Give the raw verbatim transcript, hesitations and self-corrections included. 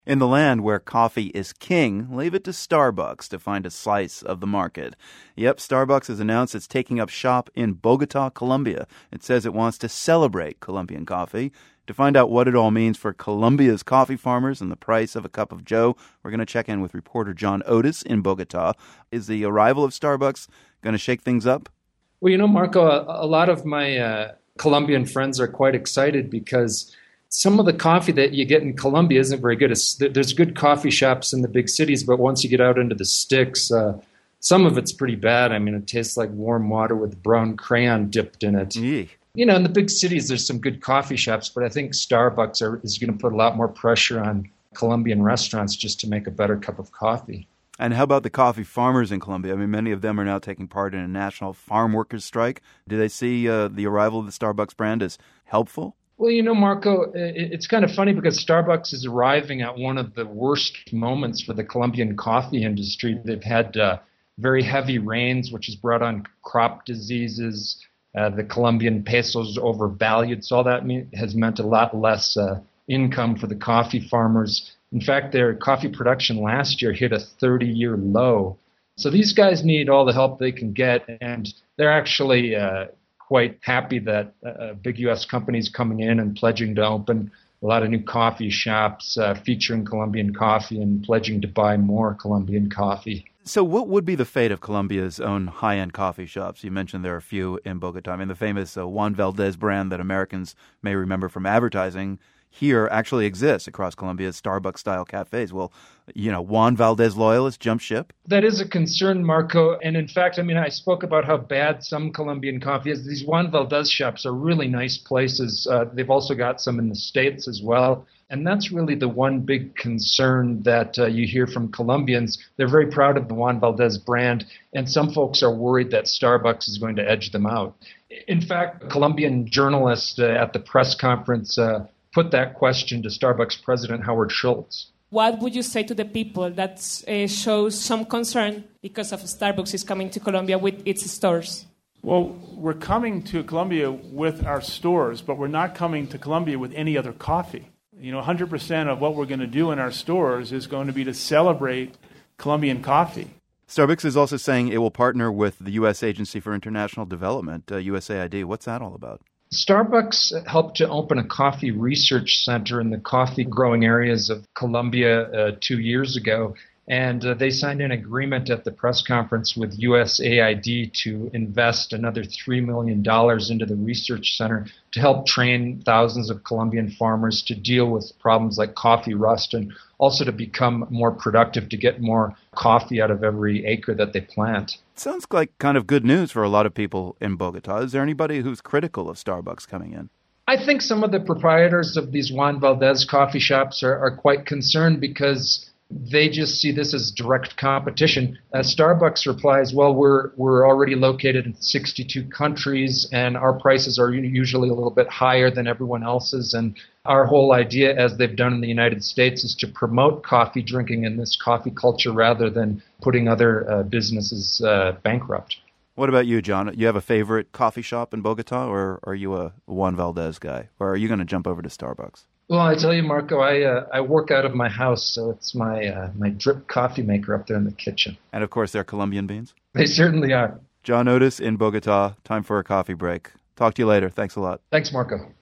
In the land where coffee is king, leave it to Starbucks to find a slice of the market. Yep, Starbucks has announced it's taking up shop in Bogota, Colombia. It says it wants to celebrate Colombian coffee. To find out what it all means for Colombia's coffee farmers and the price of a cup of joe, we're going to check in with reporter John Otis in Bogota. Is the arrival of Starbucks going to shake things up? Well, you know, Marco, a, a lot of my uh, Colombian friends are quite excited because some of the coffee that you get in Colombia isn't very good. It's, there's good coffee shops in the big cities, but once you get out into the sticks, uh, some of it's pretty bad. I mean, it tastes like warm water with brown crayon dipped in it. Yee. You know, in the big cities, there's some good coffee shops, but I think Starbucks are, is going to put a lot more pressure on Colombian restaurants just to make a better cup of coffee. And how about the coffee farmers in Colombia? I mean, many of them are now taking part in a national farm workers strike. Do they see uh, the arrival of the Starbucks brand as helpful? Well, you know, Marco, it's kind of funny because Starbucks is arriving at one of the worst moments for the Colombian coffee industry. They've had uh, very heavy rains, which has brought on crop diseases. Uh, the Colombian peso is overvalued, so all that mean, has meant a lot less uh, income for the coffee farmers. In fact, their coffee production last year hit a thirty-year low. So these guys need all the help they can get, and they're actually uh, quite happy that uh, big U S companies coming in and pledging to open a lot of new coffee shops uh, featuring Colombian coffee and pledging to buy more Colombian coffee. So what would be the fate of Colombia's own high-end coffee shops? You mentioned there are a few in Bogota. I mean, the famous uh, Juan Valdez brand that Americans may remember from advertising here actually exists across Colombia's Starbucks-style cafes. Well, you know, Juan Valdez loyalists jump ship? That is a concern, Marco. And in fact, I mean, I spoke about how bad some Colombian coffee is. These Juan Valdez shops are really nice places. Uh, they've also got some in the States as well. And that's really the one big concern that uh, you hear from Colombians. They're very proud of the Juan Valdez brand, and some folks are worried that Starbucks is going to edge them out. In fact, a Colombian journalist uh, at the press conference uh, put that question to Starbucks President Howard Schultz. What would you say to the people that uh, shows some concern because of Starbucks is coming to Colombia with its stores? Well, we're coming to Colombia with our stores, but we're not coming to Colombia with any other coffee. You know, one hundred percent of what we're going to do in our stores is going to be to celebrate Colombian coffee. Starbucks is also saying it will partner with the U S Agency for International Development, uh, U S A I D. What's that all about? Starbucks helped to open a coffee research center in the coffee growing areas of Colombia uh, two years ago. And uh, they signed an agreement at the press conference with U S A I D to invest another three million dollars into the research center to help train thousands of Colombian farmers to deal with problems like coffee rust and also to become more productive, to get more coffee out of every acre that they plant. Sounds like kind of good news for a lot of people in Bogota. Is there anybody who's critical of Starbucks coming in? I think some of the proprietors of these Juan Valdez coffee shops are, are quite concerned because they just see this as direct competition. Uh, Starbucks replies, well, we're we're already located in sixty-two countries, and our prices are usually a little bit higher than everyone else's. And our whole idea, as they've done in the United States, is to promote coffee drinking in this coffee culture rather than putting other uh, businesses uh, bankrupt. What about you, John? You have a favorite coffee shop in Bogota, or are you a Juan Valdez guy? Or are you going to jump over to Starbucks? Well, I tell you, Marco, I uh, I work out of my house, so it's my uh, my drip coffee maker up there in the kitchen. And, of course, they're Colombian beans? They certainly are. John Otis in Bogota. Time for a coffee break. Talk to you later. Thanks a lot. Thanks, Marco.